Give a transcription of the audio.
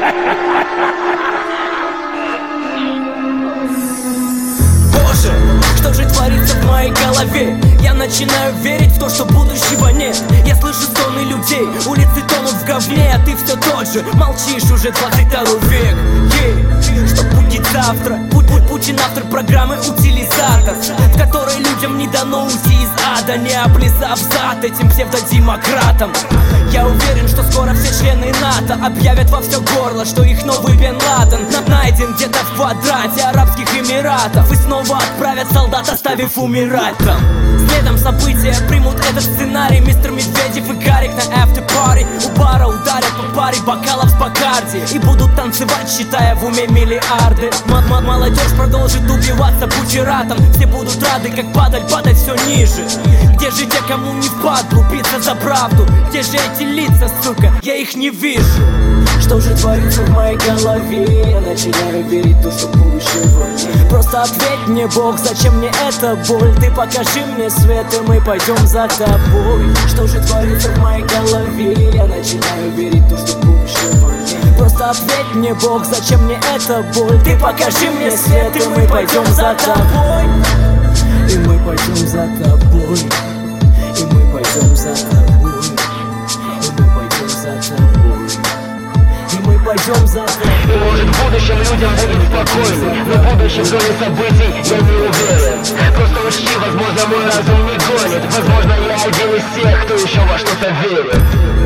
Боже, что же творится в моей голове? Я начинаю верить в то, что будущего нет. Я слышу стоны людей, улицы тонут в говне, а ты все тот же, молчишь уже 22 век. Что будет завтра? Путин автор программы утилизатор, в которой людям не дано уйти из ада, не облизав зад этим псевдодемократам. Я уверен, что скоро все члены НАТО объявят во все горло, что их новый Бен Ладен найден где-то в квадрате Арабских Эмиратов, и снова отправят солдат, оставив умирать там. Следом события примут этот сценарий. Мистер Медведев и Гарик на after-party у бара ударят по паре бокалов с Бакарди и будут танцевать, считая в уме миллиарды. Молодежь продолжит убиваться бутератом. Все будут рады, как падать все ниже. Где же те, кому не впадлу биться за правду? Где же эти лица, сука? Я их не вижу. Что же творится в моей голове? Я начинаю верить в то, что будущего нет. Просто ответь мне, Бог, зачем мне эта боль? Ты покажи мне свет, и мы пойдем за тобой. Что же творится в моей голове? Я начинаю верить в то, что будущего нет. Просто ответь мне, Бог, зачем мне эта боль? Ты покажи мне свет, и мы пойдем за тобой. И мы пойдем за тобой. И мы пойдем за тобой. И мы пойдем за тобой. И мы пойдем за тобой. И может в будущем людям будет спокойно, но в будущем доме событий я не уверен. Просто учти, возможно мой разум не гонит. Возможно я один из тех, кто еще во что-то верит.